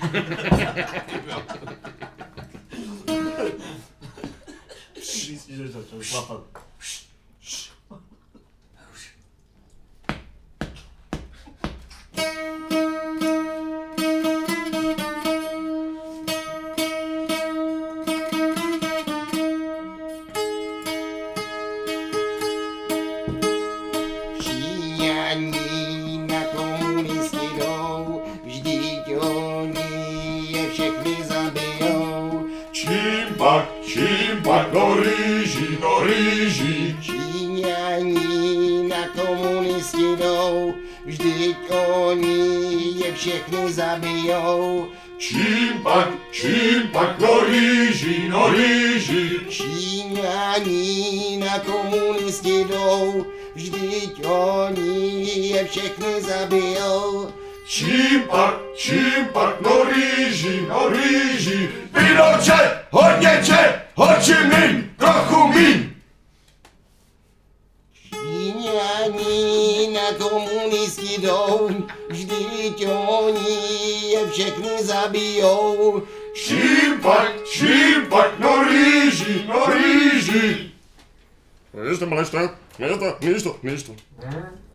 Přísně, že začal šlapat. Číňaní na komunisti jdou, vždyť oni je všechny zabijou. Čím pak, no rýží. Číňaní na komunisti jdou, vždyť oni je všechny zabijou. Čím pak, no rýží. Číňaní na komunisti jdou, vždyť oni je všechny zabijou. Čím pak, no rýží. Pinochet, hodně čet, Ho Chi Minh, trochu míň. Číňaní na komunisti jdou, vždyť oni je všechny zabijou. Čím pak, no rýží. Místo, malečka, místo.